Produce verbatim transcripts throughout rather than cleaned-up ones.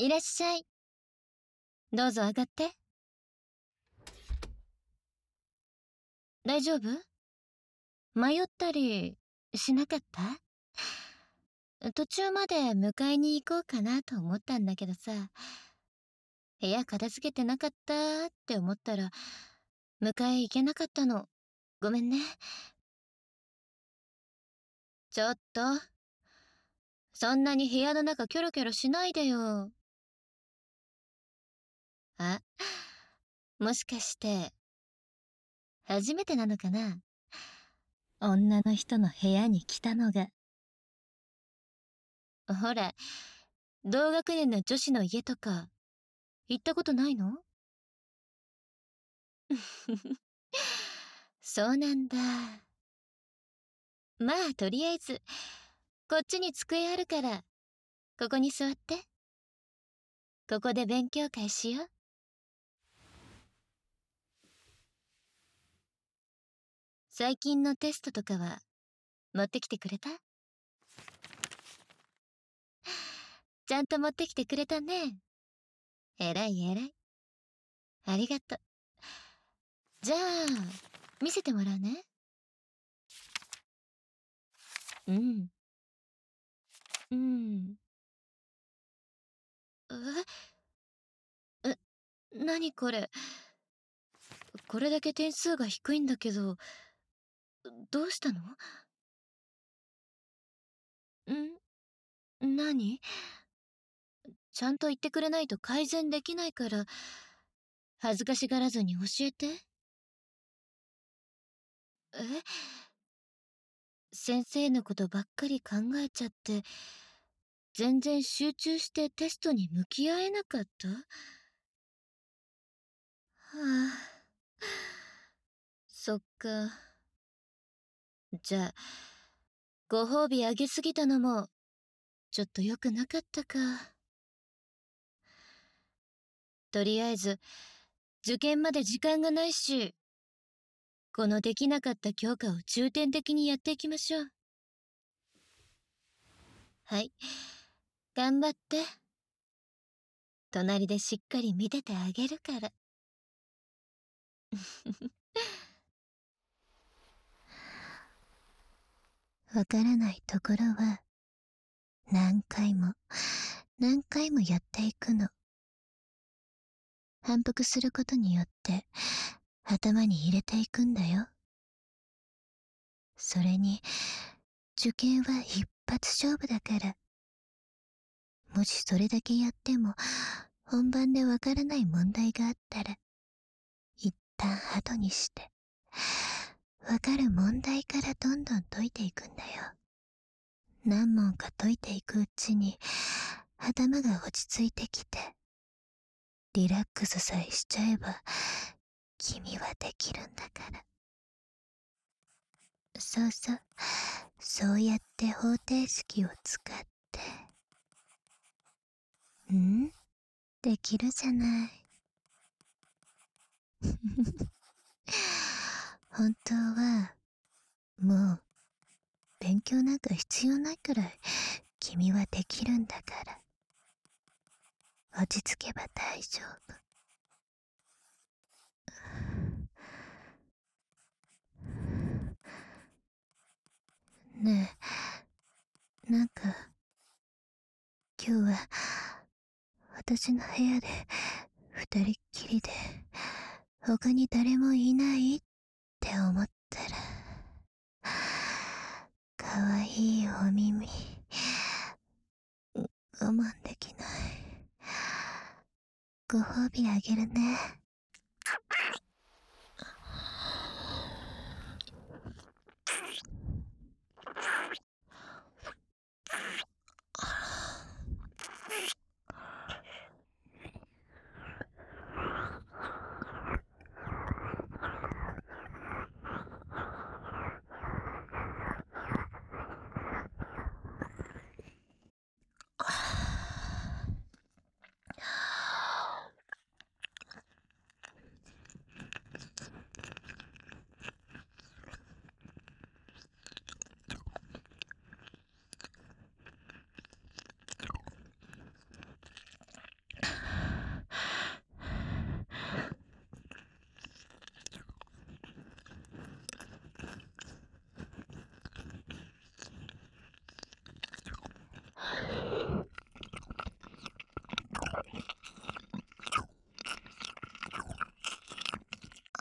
いらっしゃい。どうぞ上がって。大丈夫？迷ったりしなかった？途中まで迎えに行こうかなと思ったんだけどさ、部屋片付けてなかったって思ったら、迎え行けなかったの。ごめんね。ちょっと、そんなに部屋の中キョロキョロしないでよ。あ、もしかして、初めてなのかな？女の人の部屋に来たのが。ほら、同学年の女子の家とか、行ったことないの？そうなんだ。まあ、とりあえず、こっちに机あるから、ここに座って。ここで勉強会しよう。最近のテストとかは、持ってきてくれた？ちゃんと持ってきてくれたね。えらいえらい。ありがとう。じゃあ、見せてもらうね。うん。うん。え、え、なにこれ。これだけ点数が低いんだけど、どうしたの？ん？なに？ちゃんと言ってくれないと改善できないから、恥ずかしがらずに教えて。え？先生のことばっかり考えちゃって、全然集中してテストに向き合えなかった？はあ、そっか。じゃあ、ご褒美あげすぎたのも、ちょっと良くなかったか。とりあえず、受験まで時間がないし、このできなかった教科を重点的にやっていきましょう。はい。頑張って。隣でしっかり見ててあげるから。わからないところは、何回も、何回もやっていくの。反復することによって、頭に入れていくんだよ。それに、受験は一発勝負だから。もしそれだけやっても、本番でわからない問題があったら、一旦後にして、わかる問題からどんどん解いていくんだよ。何問か解いていくうちに、頭が落ち着いてきて、リラックスさえしちゃえば、君はできるんだから。そうそう、そうやって方程式を使って。ん？できるじゃない。本当は、もう、勉強なんか必要ないくらい、君はできるんだから。落ち着けば大丈夫。ねえ、なんか、今日は、私の部屋で、二人っきりで、他に誰もいないって思ったら、かわいいお耳、我慢できない。ご褒美あげるね。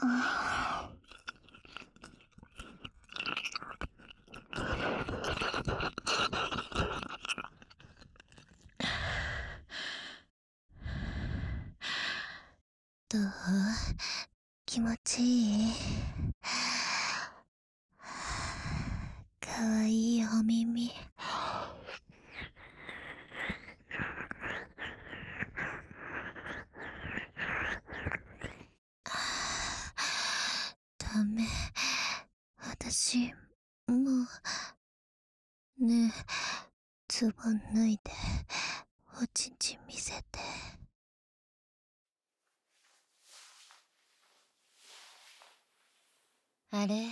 どう？気持ちいい？かわいいお耳。ダメ。私、もう。ねえ、ズボン脱いで、おちんちん見せて。あれ？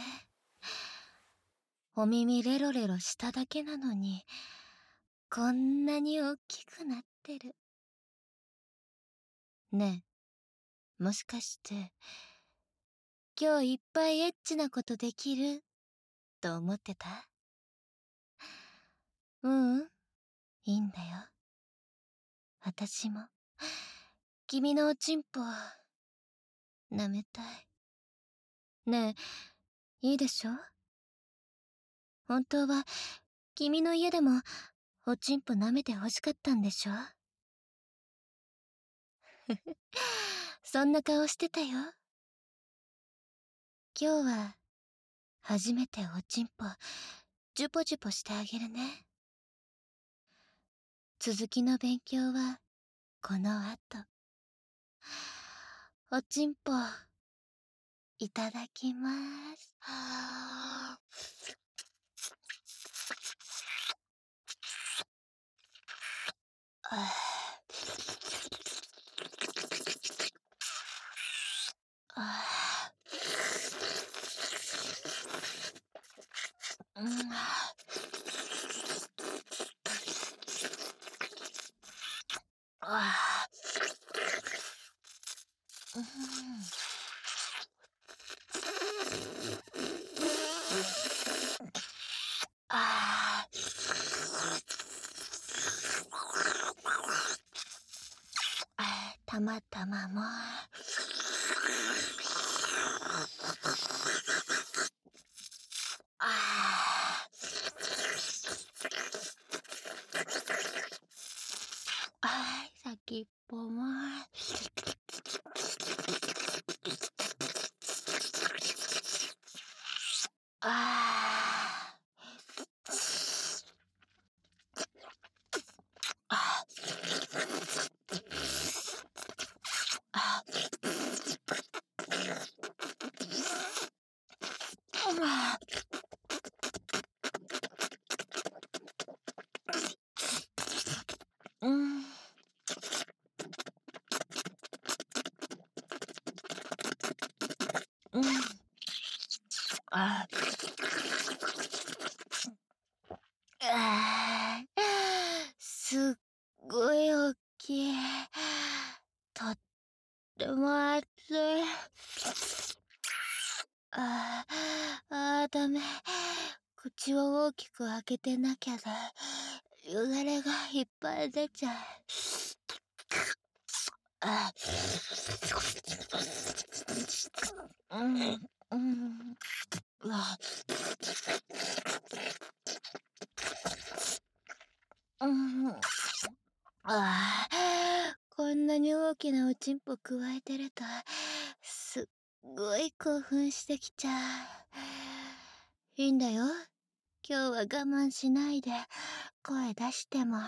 お耳レロレロしただけなのに、こんなに大きくなってる。ねえ、もしかして、今日いっぱいエッチなことできると思ってた？ううん、いいんだよ。私も、君のおちんぽ、舐めたい。ねえ、いいでしょ？本当は、君の家でも、おちんぽ舐めて欲しかったんでしょ？そんな顔してたよ。今日は、初めておちんぽ、ジュポジュポしてあげるね。続きの勉強は、この後。おちんぽ、いただきまーす。ああ、うん、あうん、ああ、たまたまも。ああ、先っぽも。ああ、ああ、うん。うん。ああ、すっごいおっきい。とっても熱い。ああ、ああ、ダメ。口を大きく開けてなきゃだ。よだれがいっぱい出ちゃう。あうん、うん、うわ、うん、ああ、こんなに大きなおちんぽくわえてると、すっごい興奮してきちゃう。いいんだよ。今日は我慢しないで、声出しても。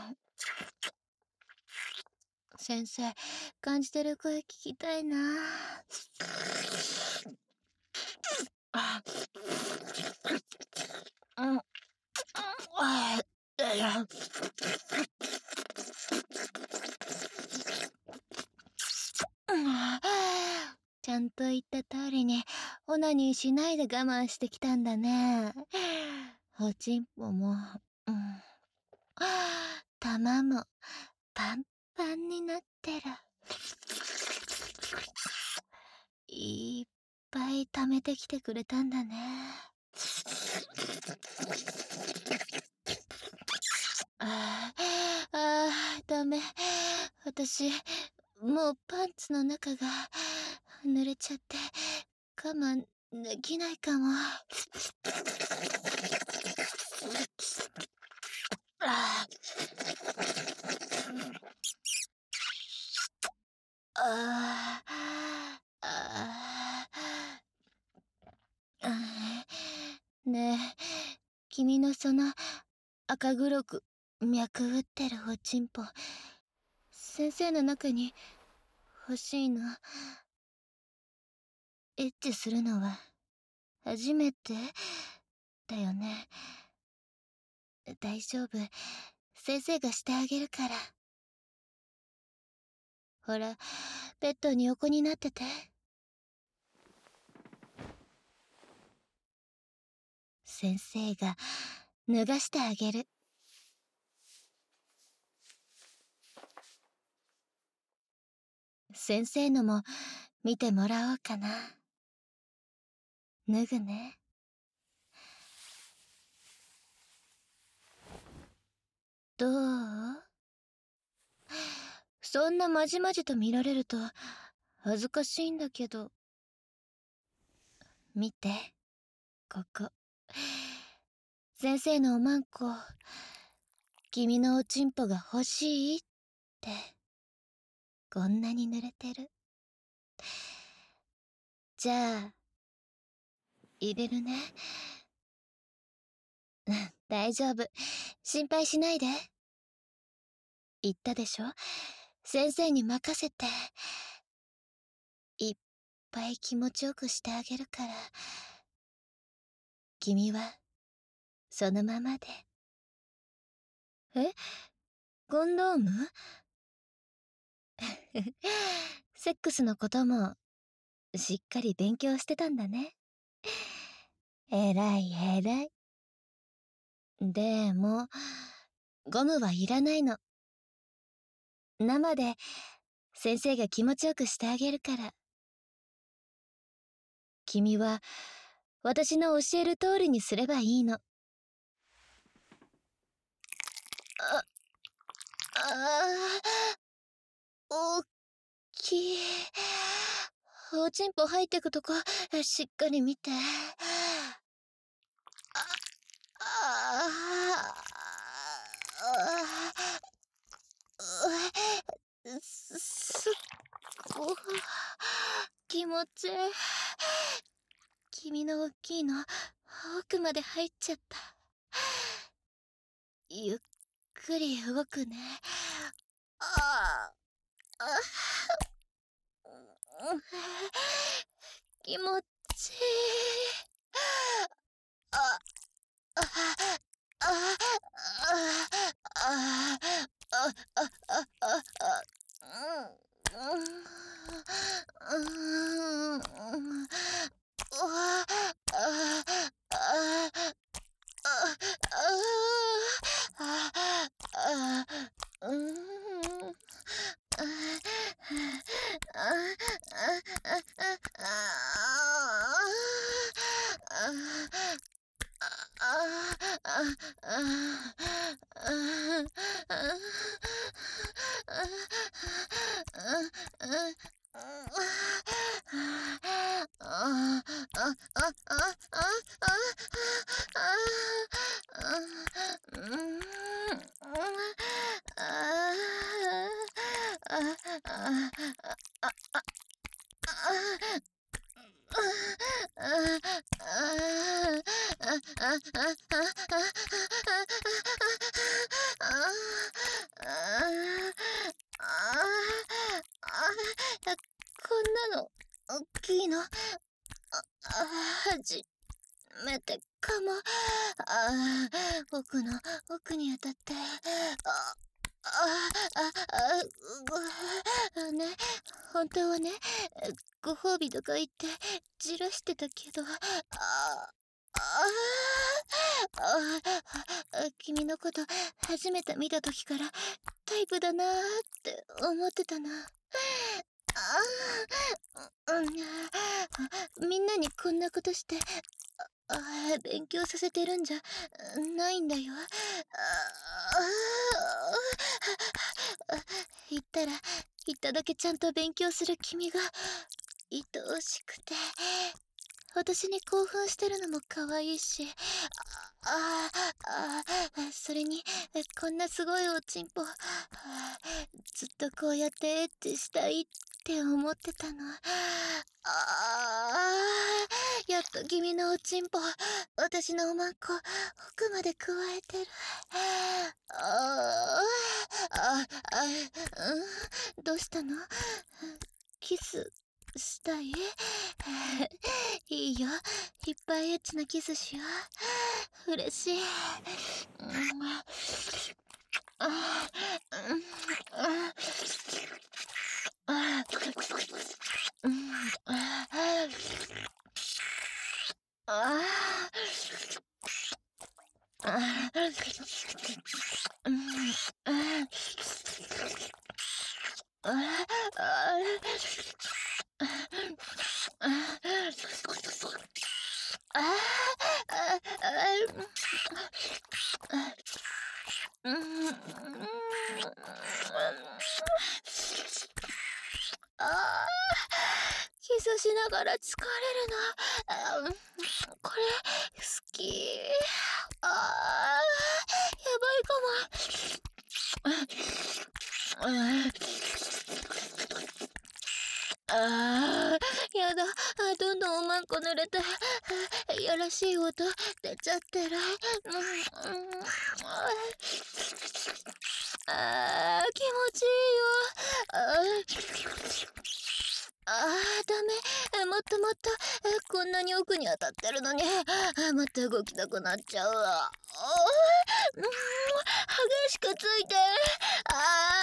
先生、感じてる声聞きたいな。あ、うん、あ、いや、うんちゃんと言った通りに、オナニーしないで我慢してきたんだね。おちんぽも、うん、玉も、パンパンになってる。いっぱい溜めてきてくれたんだね。ああ、ああ、ダメ。私、もうパンツの中が濡れちゃって、 我慢できないかも。ああああねえ、君のその赤黒く脈打ってるおちんぽ、先生の中に欲しいの。エッチするのは初めてだよね。大丈夫、先生がしてあげるから。ほら、ベッドに横になってて。先生が脱がしてあげる。先生のも見てもらおうかな。脱ぐね。どう？そんなまじまじと見られると恥ずかしいんだけど。見て、ここ。先生のおまんこ、君のおちんぽが欲しいって、こんなに濡れてる。じゃあ、入れるね。大丈夫、心配しないで。言ったでしょ、先生に任せて。いっぱい気持ちよくしてあげるから。君はそのままで。え？コンドーム？セックスのこともしっかり勉強してたんだね。えらいえらい。でもゴムはいらないの。生で先生が気持ちよくしてあげるから。君は私の教える通りにすればいいの。あ、あー、おっきい。おちんぽ入ってくとこしっかり見て。あああすすっご気持ちいい。君の大きいの奥まで入っちゃった。ゆっくり動くね。ああ気持ちいい。あああああああああこんなの大きいの初めてかも。ああ奥の奥に当たってああああね、本当はねご褒美とか言ってじらしてたけど、あああ君のこと初めて見た時からタイプだなーって思ってたな。あうん、みんなにこんなことしてあ勉強させてるんじゃないんだよ。言ったら言っただけちゃんと勉強する君が愛おしくて私に興奮してるのも可愛いし、あああ、それにこんなすごいおちんぽ、ずっとこうやってエッチしたいって思ってたの。ああ、やっと君のおちんぽ、私のおまんこ奥まで加えてる。ああああ、うん、どうしたの？キスしたい？いいよ、いっぱいエッチなキスしよう。嬉しい。うん、あうんあうんあああうんああああうん。ああ、キスしながら疲れるの。あ、これ好き。ああ、やばいかも。ああ、やだ。どんどんおまんこ濡れて、いやらしい音出ちゃってる。ああ、気持ちいいよ。ああ、ダメ。もっともっと。こんなに奥に当たってるのに、また動きたくなっちゃうわ。うん、激しくついて。あ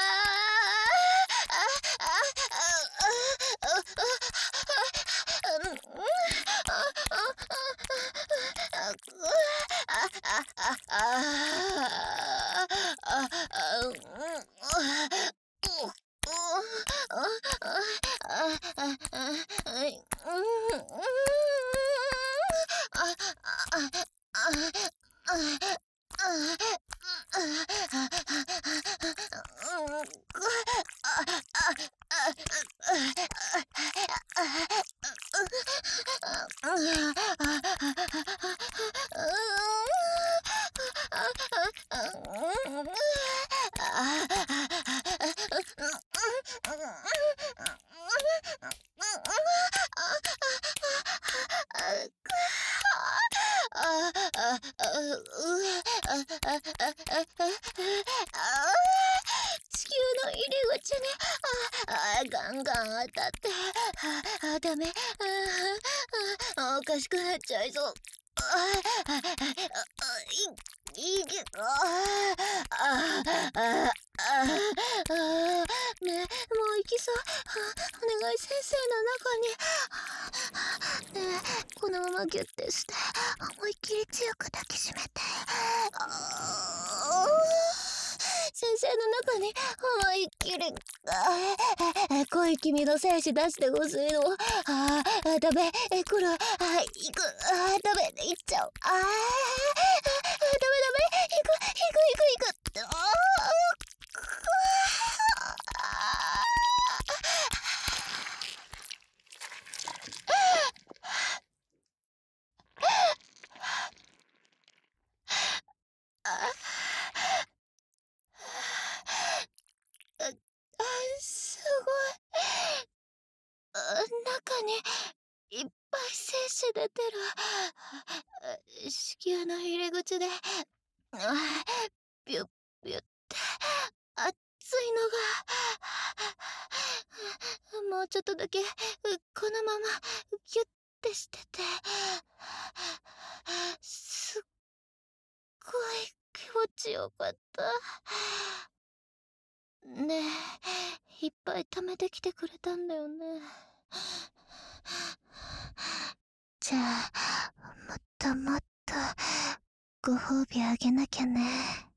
地球の入り口にああガンガン当たって、ああダメ、ああおかしくなっちゃいそう。ああいいいああああねえ、もう行きそう。お願い、先生の中に。ねえ、このままギュッてして思いっきり強く抱きしめて。先生の中に思いっきり。あ濃い君の精子出してほしいの。ああダメ、これは行く。あダメ、行っちゃう。ああダメダメ、行く行く行く行く。あすごい。中にいっぱい精子出てる。子宮の入り口でピュッピュッって熱いのが。もうちょっとだけこのままギュッてしてて、すっごい気持ちよかった。ねえ、いっぱい貯めてきてくれたんだよね。じゃあもっともっとご褒美あげなきゃね。